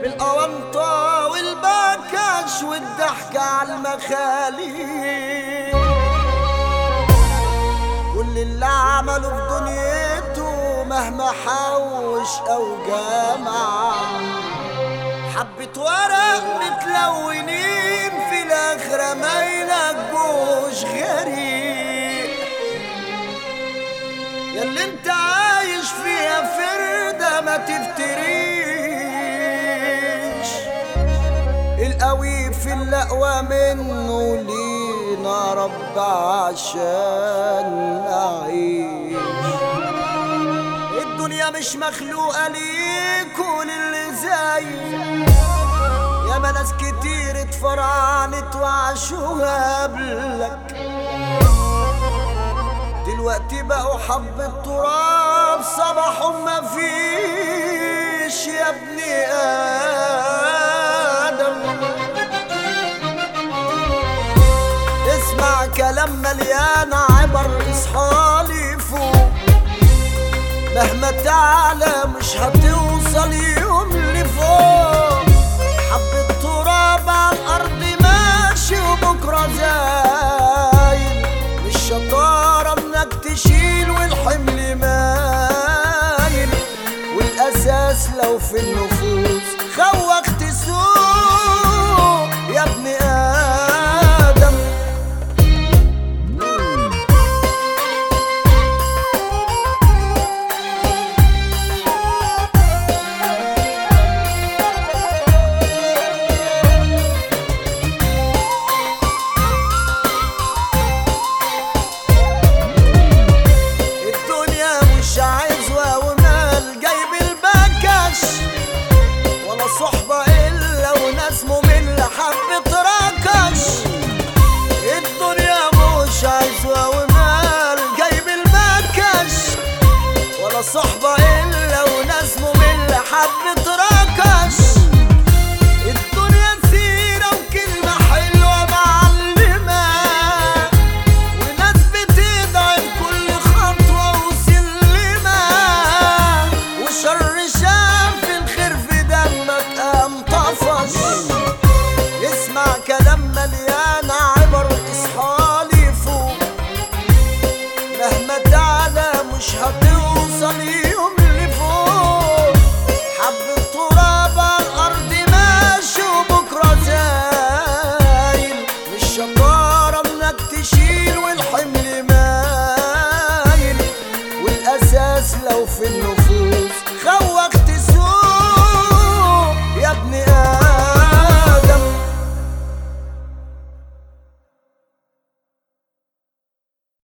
بالأونطة والبكش والضحكة على المخاليق. كل اللي عمله في دنيته مهما حوش أو جمع حبة ورق متلونين في الآخرة ما يلاقوش غريق. ياللي انت عايش فيها فردة ما تفتريش، القوي في الأقوى منه لينا رب عشان نعيش. الدنيا مش مخلوقة ليك وللي زيك، ياما ناس كتير اتفرعنت وعاشوها قبلك، دلوقتي بقوا حبة تراب صباحهم مفيش يا ابني آدم. اسمع كلام مليان عبر، اصحالي فوق، مهما تعلى مش هتوصل يوم لفوق. حبة تراب على الأرض ماشي وبكرة زايل، مش شطارة انك تشيل والحمل مايل، والأساس لو في النفوس خوخت سوق